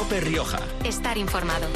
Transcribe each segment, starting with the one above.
COPE Rioja. Estar informado.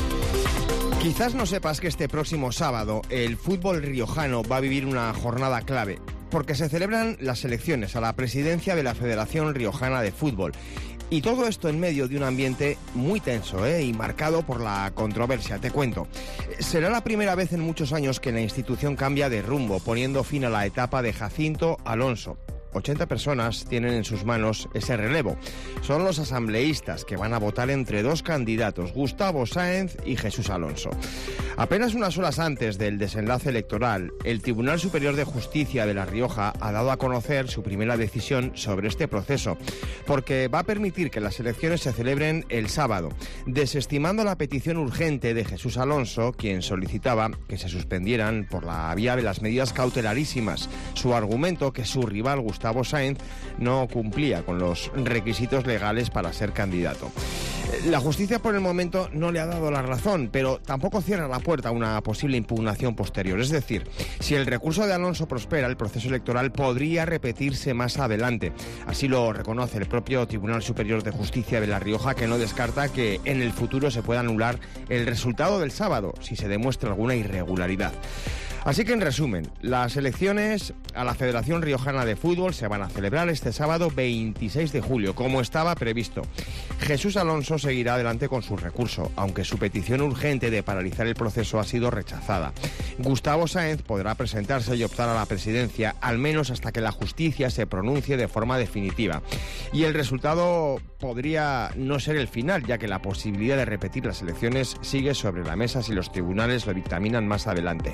Quizás no sepas que este próximo sábado el fútbol riojano va a vivir una jornada clave, porque se celebran las elecciones a la presidencia de la Federación Riojana de Fútbol. Y todo esto en medio de un ambiente muy tenso y marcado por la controversia. Te cuento. Será la primera vez en muchos años que la institución cambia de rumbo, poniendo fin a la etapa de Jacinto Alonso. 80 personas tienen en sus manos ese relevo. Son los asambleístas que van a votar entre dos candidatos, Gustavo Sáenz y Jesús Alonso. Apenas unas horas antes del desenlace electoral, el Tribunal Superior de Justicia de La Rioja ha dado a conocer su primera decisión sobre este proceso, porque va a permitir que las elecciones se celebren el sábado, desestimando la petición urgente de Jesús Alonso, quien solicitaba que se suspendieran por la vía de las medidas cautelarísimas. Su argumento, que su rival Gustavo Sáenz no cumplía con los requisitos legales para ser candidato. La justicia por el momento no le ha dado la razón, pero tampoco cierra la puerta a una posible impugnación posterior. Es decir, si el recurso de Alonso prospera, el proceso electoral podría repetirse más adelante. Así lo reconoce el propio Tribunal Superior de Justicia de La Rioja, que no descarta que en el futuro se pueda anular el resultado del sábado si se demuestra alguna irregularidad. Así que, en resumen, las elecciones a la Federación Riojana de Fútbol se van a celebrar este sábado 26 de julio, como estaba previsto. Jesús Alonso seguirá adelante con su recurso, aunque su petición urgente de paralizar el proceso ha sido rechazada. Gustavo Sáenz podrá presentarse y optar a la presidencia, al menos hasta que la justicia se pronuncie de forma definitiva. Y el resultado podría no ser el final, ya que la posibilidad de repetir las elecciones sigue sobre la mesa si los tribunales lo dictaminan más adelante.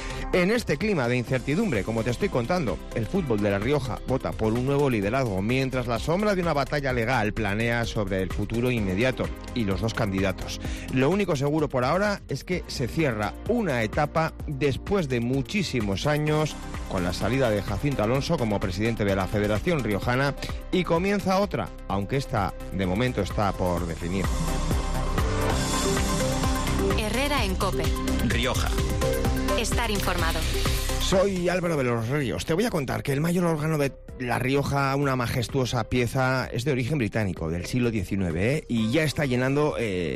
En este clima de incertidumbre, como te estoy contando, el fútbol de La Rioja vota por un nuevo liderazgo, mientras la sombra de una batalla legal planea sobre el futuro inmediato y los dos candidatos. Lo único seguro por ahora es que se cierra una etapa después de muchísimos años con la salida de Jacinto Alonso como presidente de la Federación Riojana y comienza otra, aunque esta de momento está por definir. Herrera en COPE Rioja. Estar informado. Soy Álvaro de los Ríos. Te voy a contar que el mayor órgano de La Rioja, una majestuosa pieza, es de origen británico, del siglo XIX, y ya está llenando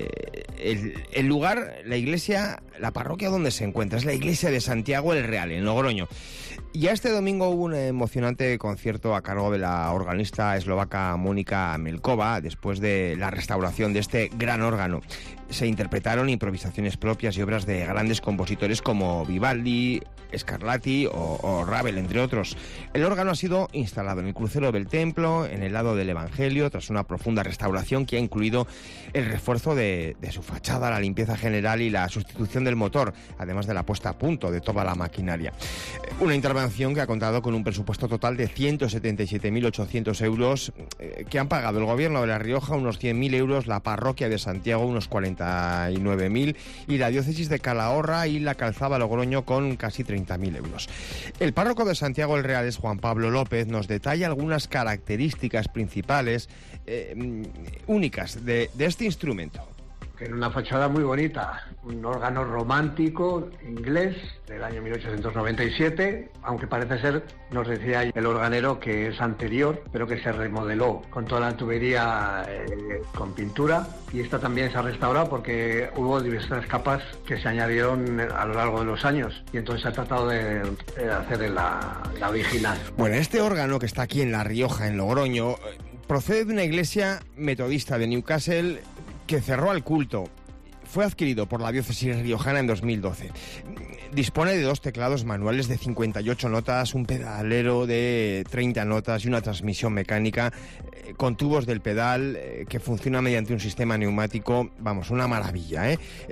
el lugar, la iglesia, la parroquia donde se encuentra. Es la iglesia de Santiago el Real, en Logroño. Ya este domingo hubo un emocionante concierto a cargo de la organista eslovaca Mónica Melkova, después de la restauración de este gran órgano. Se interpretaron improvisaciones propias y obras de grandes compositores como Vivaldi, Scarlatti o Ravel, entre otros. El órgano ha sido instalado en el crucero del templo, en el lado del Evangelio, tras una profunda restauración que ha incluido el refuerzo de su fachada, la limpieza general y la sustitución del motor, además de la puesta a punto de toda la maquinaria. Una intervención que ha contado con un presupuesto total de 177.800 euros, que han pagado el gobierno de La Rioja unos 100.000 euros, la parroquia de Santiago unos 49.000 y la diócesis de Calahorra y la Calzada Logroño con casi 30.000 euros. El párroco de Santiago el Real, Juan Pablo López, nos detalla algunas características principales únicas de este instrumento. Tiene una fachada muy bonita, un órgano romántico inglés del año 1897, aunque parece ser, nos decía el organero, que es anterior, pero que se remodeló con toda la tubería con pintura, y esta también se ha restaurado porque hubo diversas capas que se añadieron a lo largo de los años, y entonces se ha tratado de hacer la original. Bueno, este órgano que está aquí en La Rioja, en Logroño, procede de una iglesia metodista de Newcastle que cerró al culto. Fue adquirido por la diócesis riojana en 2012. Dispone de dos teclados manuales de 58 notas, un pedalero de 30 notas y una transmisión mecánica con tubos del pedal que funciona mediante un sistema neumático. Vamos, una maravilla,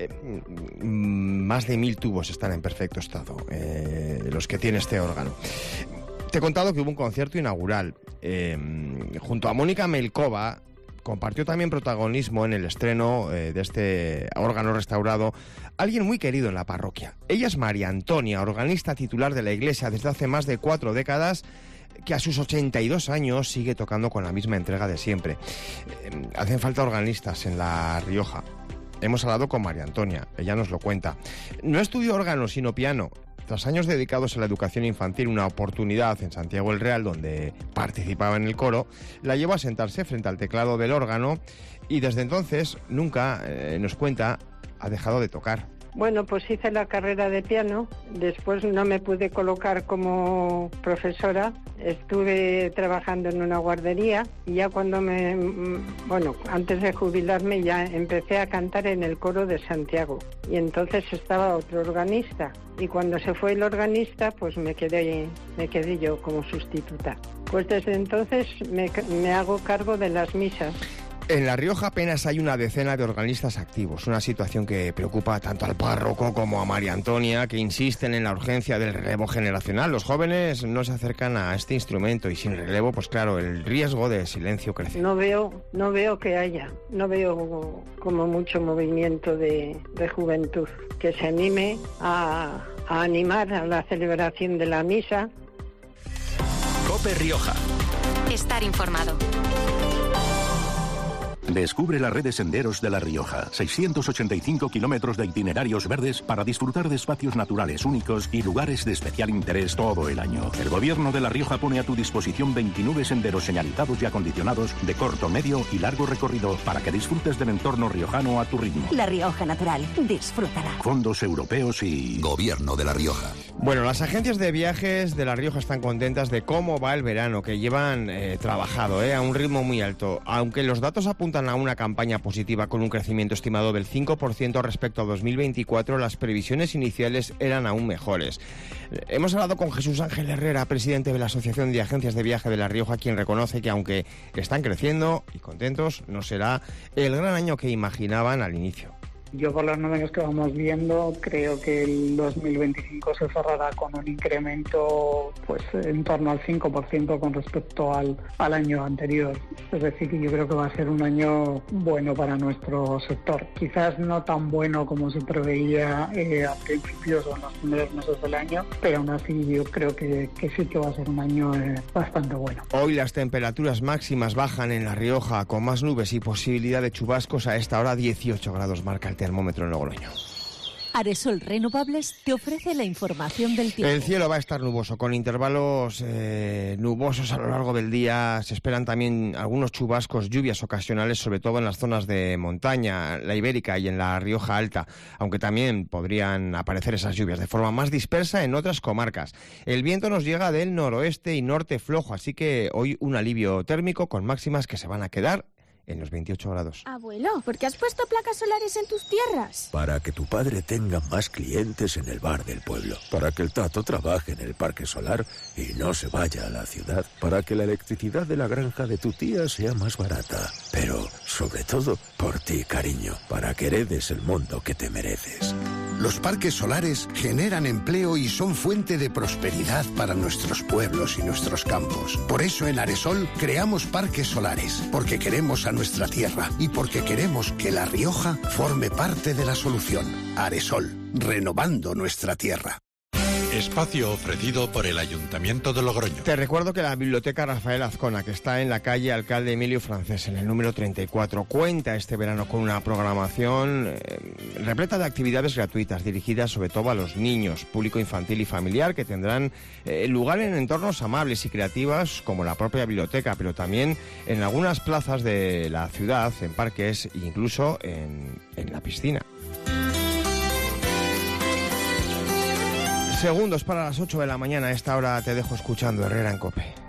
Más de 1.000 tubos están en perfecto estado, los que tiene este órgano. Te he contado que hubo un concierto inaugural. Junto a Mónica Melkova compartió también protagonismo en el estreno de este órgano restaurado alguien muy querido en la parroquia. Ella es María Antonia, organista titular de la iglesia desde hace más de 4 décadas, que a sus 82 años sigue tocando con la misma entrega de siempre. Hacen falta organistas en La Rioja. Hemos hablado con María Antonia, ella nos lo cuenta. No estudió órgano, sino piano. Tras años dedicados a la educación infantil, una oportunidad en Santiago el Real, donde participaba en el coro, la llevó a sentarse frente al teclado del órgano y desde entonces nunca, nos cuenta, ha dejado de tocar. Bueno, pues hice la carrera de piano, después no me pude colocar como profesora, estuve trabajando en una guardería y ya antes de jubilarme ya empecé a cantar en el coro de Santiago y entonces estaba otro organista y cuando se fue el organista pues me quedé yo como sustituta. Pues desde entonces me hago cargo de las misas. En La Rioja apenas hay una decena de organistas activos, una situación que preocupa tanto al párroco como a María Antonia, que insisten en la urgencia del relevo generacional. Los jóvenes no se acercan a este instrumento y sin relevo, pues claro, el riesgo de silencio crece. No veo que haya, no veo como mucho movimiento de juventud que se anime a animar a la celebración de la misa. COPE Rioja. Estar informado. Descubre la red de senderos de La Rioja. 685 kilómetros de itinerarios verdes para disfrutar de espacios naturales únicos y lugares de especial interés todo el año. El Gobierno de La Rioja pone a tu disposición 29 senderos señalizados y acondicionados de corto, medio y largo recorrido para que disfrutes del entorno riojano a tu ritmo. La Rioja Natural. Disfrútala. Fondos europeos y Gobierno de La Rioja. Bueno, las agencias de viajes de La Rioja están contentas de cómo va el verano, que llevan trabajado a un ritmo muy alto. Aunque los datos apuntan a una campaña positiva con un crecimiento estimado del 5% respecto a 2024, las previsiones iniciales eran aún mejores. Hemos hablado con Jesús Ángel Herrera, presidente de la Asociación de Agencias de Viaje de La Rioja, quien reconoce que aunque están creciendo y contentos, no será el gran año que imaginaban al inicio. Yo por los números que vamos viendo creo que el 2025 se cerrará con un incremento pues en torno al 5% con respecto al año anterior. Es decir, que yo creo que va a ser un año bueno para nuestro sector. Quizás no tan bueno como se preveía a principios o en los primeros meses del año, pero aún así yo creo que sí que va a ser un año bastante bueno. Hoy las temperaturas máximas bajan en La Rioja con más nubes y posibilidad de chubascos. A esta hora 18 grados marca el termómetro en Logroño. Aresol Renovables te ofrece la información del tiempo. El cielo va a estar nuboso, con intervalos nubosos a lo largo del día. Se esperan también algunos chubascos, lluvias ocasionales, sobre todo en las zonas de montaña, la Ibérica y en la Rioja Alta, aunque también podrían aparecer esas lluvias de forma más dispersa en otras comarcas. El viento nos llega del noroeste y norte flojo, así que hoy un alivio térmico con máximas que se van a quedar en los 28 grados. Abuelo, ¿por qué has puesto placas solares en tus tierras? Para que tu padre tenga más clientes en el bar del pueblo. Para que el Tato trabaje en el parque solar y no se vaya a la ciudad. Para que la electricidad de la granja de tu tía sea más barata. Pero, sobre todo, por ti, cariño. Para que heredes el mundo que te mereces. Los parques solares generan empleo y son fuente de prosperidad para nuestros pueblos y nuestros campos. Por eso en Aresol creamos parques solares, porque queremos a nuestra tierra y porque queremos que La Rioja forme parte de la solución. Aresol, renovando nuestra tierra. Espacio ofrecido por el Ayuntamiento de Logroño. Te recuerdo que la Biblioteca Rafael Azcona, que está en la calle Alcalde Emilio Francés, en el número 34, cuenta este verano con una programación repleta de actividades gratuitas dirigidas sobre todo a los niños, público infantil y familiar, que tendrán lugar en entornos amables y creativos como la propia biblioteca, pero también en algunas plazas de la ciudad, en parques e incluso en la piscina. Segundos para las 8 de la mañana. A esta hora te dejo escuchando Herrera en COPE.